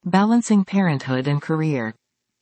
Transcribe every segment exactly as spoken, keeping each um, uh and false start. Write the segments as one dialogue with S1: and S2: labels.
S1: Balancing parenthood and career.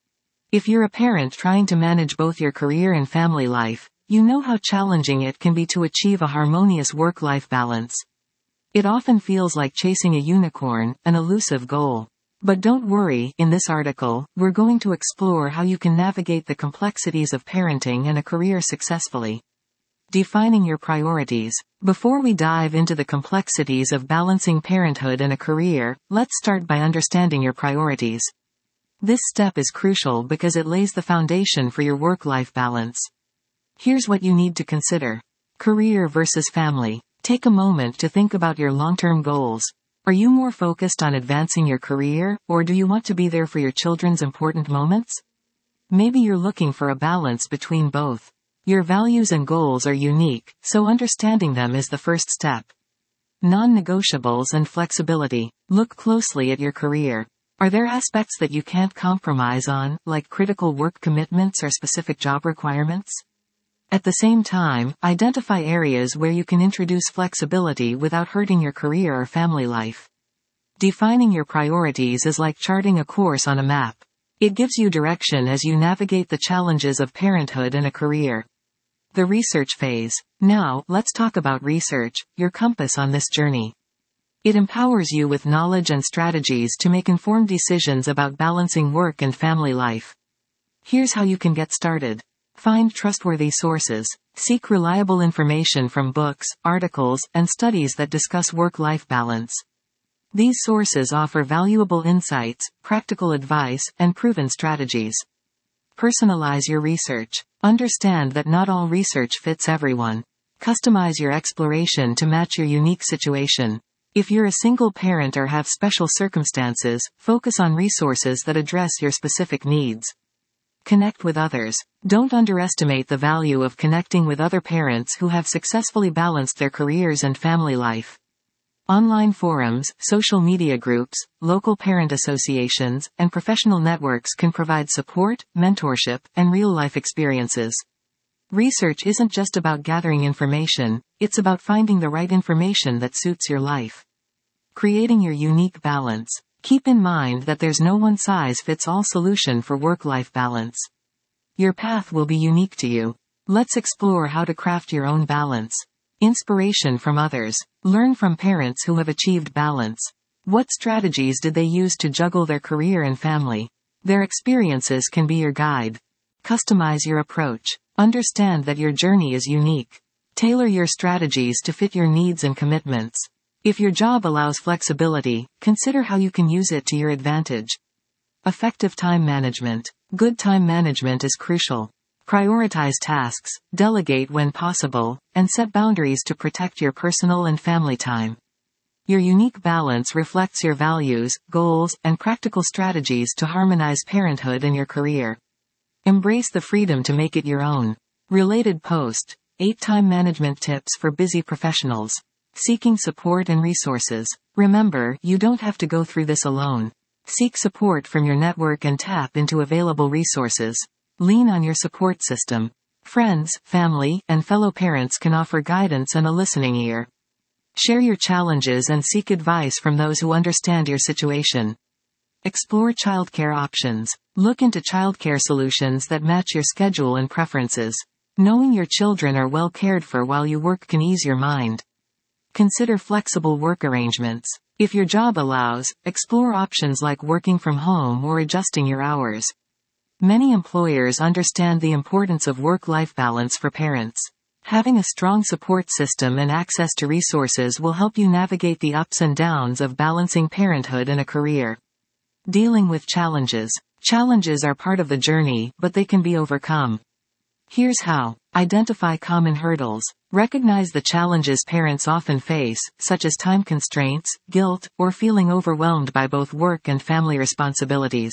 S1: If you're a parent trying to manage both your career and family life, you know how challenging it can be to achieve a harmonious work-life balance. It often feels like chasing a unicorn, an elusive goal. But don't worry, in this article, we're going to explore how you can navigate the complexities of parenting and a career successfully. Defining your priorities. Before we dive into the complexities of balancing parenthood and a career, let's start by understanding your priorities. This step is crucial because it lays the foundation for your work-life balance. Here's what you need to consider. Career versus family. Take a moment to think about your long-term goals. Are you more focused on advancing your career, or do you want to be there for your children's important moments? Maybe you're looking for a balance between both. Your values and goals are unique, so understanding them is the first step. Non-negotiables and flexibility. Look closely at your career. Are there aspects that you can't compromise on, like critical work commitments or specific job requirements? At the same time, identify areas where you can introduce flexibility without hurting your career or family life. Defining your priorities is like charting a course on a map. It gives you direction as you navigate the challenges of parenthood and a career. The research phase. Now, let's talk about research, your compass on this journey. It empowers you with knowledge and strategies to make informed decisions about balancing work and family life. Here's how you can get started. Find trustworthy sources. Seek reliable information from books, articles, and studies that discuss work-life balance. These sources offer valuable insights, practical advice, and proven strategies. Personalize your research. Understand that not all research fits everyone. Customize your exploration to match your unique situation. If you're a single parent or have special circumstances, focus on resources that address your specific needs. Connect with others. Don't underestimate the value of connecting with other parents who have successfully balanced their careers and family life. Online forums, social media groups, local parent associations, and professional networks can provide support, mentorship, and real-life experiences. Research isn't just about gathering information, it's about finding the right information that suits your life. Creating your unique balance. Keep in mind that there's no one-size-fits-all solution for work-life balance. Your path will be unique to you. Let's explore how to craft your own balance. Inspiration from others. Learn from parents who have achieved balance. What strategies did they use to juggle their career and family? Their experiences can be your guide. Customize your approach. Understand that your journey is unique. Tailor your strategies to fit your needs and commitments. If your job allows flexibility, consider how you can use it to your advantage. Effective time management. Good time management is crucial. Prioritize tasks, delegate when possible, and set boundaries to protect your personal and family time. Your unique balance reflects your values, goals, and practical strategies to harmonize parenthood and your career. Embrace the freedom to make it your own. Related post. eight Time management tips for busy professionals. Seeking support and resources. Remember, you don't have to go through this alone. Seek support from your network and tap into available resources. Lean on your support system. Friends, family, and fellow parents can offer guidance and a listening ear. Share your challenges and seek advice from those who understand your situation. Explore childcare options. Look into childcare solutions that match your schedule and preferences. Knowing your children are well cared for while you work can ease your mind. Consider flexible work arrangements. If your job allows, explore options like working from home or adjusting your hours. Many employers understand the importance of work-life balance for parents. Having a strong support system and access to resources will help you navigate the ups and downs of balancing parenthood and a career. Dealing with challenges. Challenges are part of the journey, but they can be overcome. Here's how. Identify common hurdles. Recognize the challenges parents often face, such as time constraints, guilt, or feeling overwhelmed by both work and family responsibilities.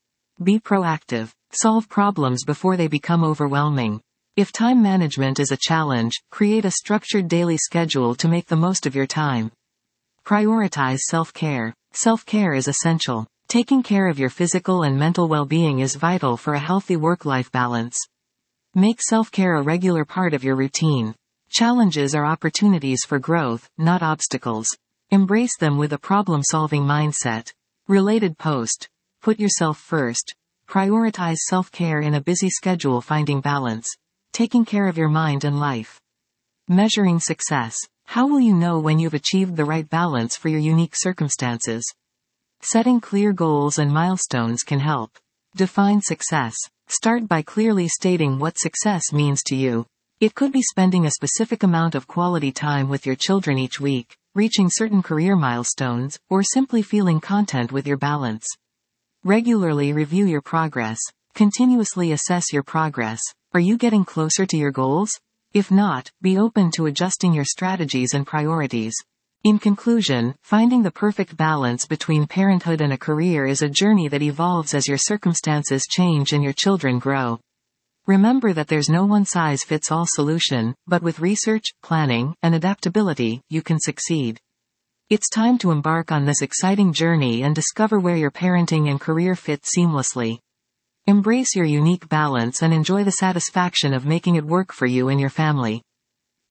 S1: Be proactive. Solve problems before they become overwhelming. If time management is a challenge, create a structured daily schedule to make the most of your time. Prioritize self-care. Self-care is essential. Taking care of your physical and mental well-being is vital for a healthy work-life balance. Make self-care a regular part of your routine. Challenges are opportunities for growth, not obstacles. Embrace them with a problem-solving mindset. Related post. Put yourself first. Prioritize self-care in a busy schedule. Finding balance. Taking care of your mind and life. Measuring success. How will you know when you've achieved the right balance for your unique circumstances? Setting clear goals and milestones can help. Define success. Start by clearly stating what success means to you. It could be spending a specific amount of quality time with your children each week, reaching certain career milestones, or simply feeling content with your balance. Regularly review your progress. Continuously assess your progress. Are you getting closer to your goals? If not, be open to adjusting your strategies and priorities. In conclusion, finding the perfect balance between parenthood and a career is a journey that evolves as your circumstances change and your children grow. Remember that there's no one-size-fits-all solution, but with research, planning, and adaptability, you can succeed. It's time to embark on this exciting journey and discover where your parenting and career fit seamlessly. Embrace your unique balance and enjoy the satisfaction of making it work for you and your family.